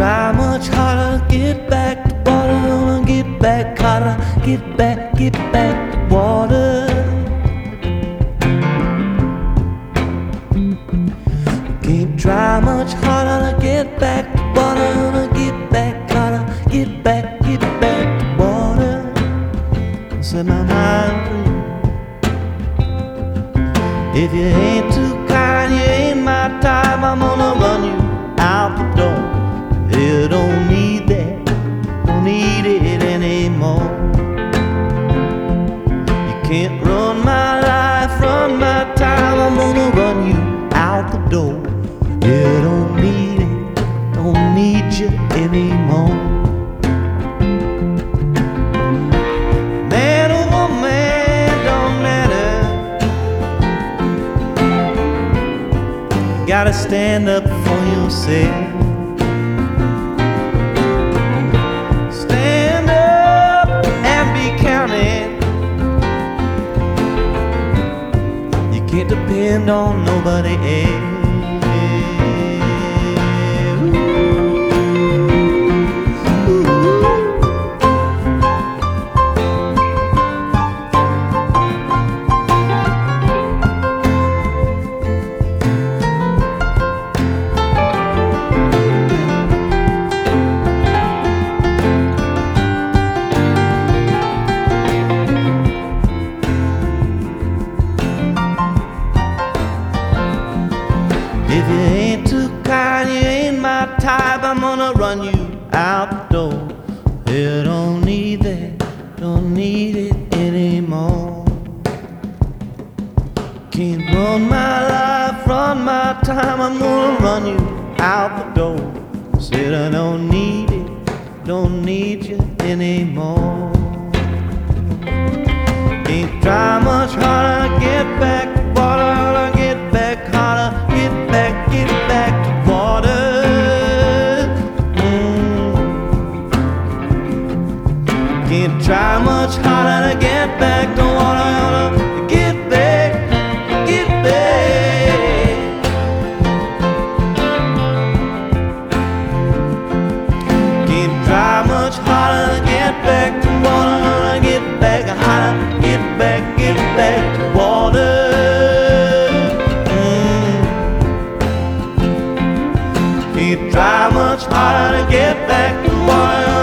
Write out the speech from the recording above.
try much harder to get back to water, get back harder, get back to water. Can't try much harder to get back to water, get back harder, get back to water. Set my mind free. If you ain't too kind, you ain't my type, I'm gonna run you out the door. You don't need that, don't need it anymore. You can't run my life, run my time, I'm gonna run you out the door. You don't need it, don't need you anymore. Man or woman, don't matter. You gotta stand up for yourself. Stand up and be counted. You can't depend on nobody else. If you ain't too kind, you ain't my type, I'm gonna run you out the door. You don't need that, don't need it anymore. Can't run my life, run my time, I'm gonna run you out the door. Said I don't need it, don't need you anymore. Can't try much harder to get back to water, get back harder, get back to water. Can't try much harder to get back to water, get back. Can't try much harder to get back to water, get back harder, get back to water. Can't try much harder to get back to water.